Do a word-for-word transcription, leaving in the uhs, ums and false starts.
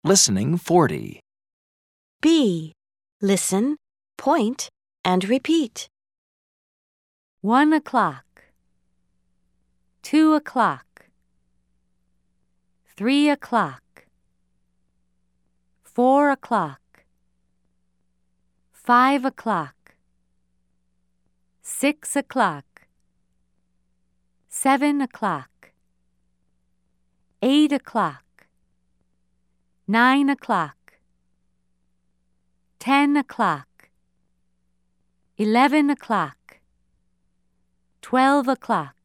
Listening forty. B. Listen, point, and repeat. One o'clock. Two o'clock. Three o'clock. Four o'clock. Five o'clock. Six o'clock. Seven o'clock. Eight o'clock. Nine o'clock. Ten o'clock. Eleven o'clock. Twelve o'clock.